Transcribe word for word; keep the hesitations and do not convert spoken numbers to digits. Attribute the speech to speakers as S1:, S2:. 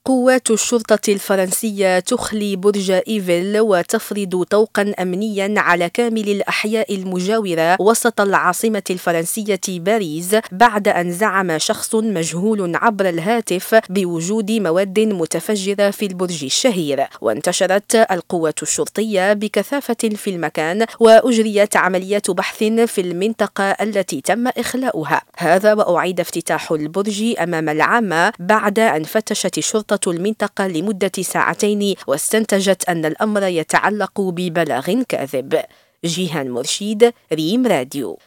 S1: قوات الشرطة الفرنسية تخلي برج إيفل وتفرض طوقا أمنيا على كامل الأحياء المجاورة وسط العاصمة الفرنسية باريس بعد أن زعم شخص مجهول عبر الهاتف بوجود مواد متفجرة في البرج الشهير. وانتشرت القوات الشرطية بكثافة في المكان وأجريت عمليات بحث في المنطقة التي تم إخلاؤها. هذا وأعيد افتتاح البرج أمام العامة بعد أن فتشت شرطة المنطقة لمدة ساعتين واستنتجت أن الأمر يتعلق ببلاغ كاذب. جيهان مرشيد، ريم راديو.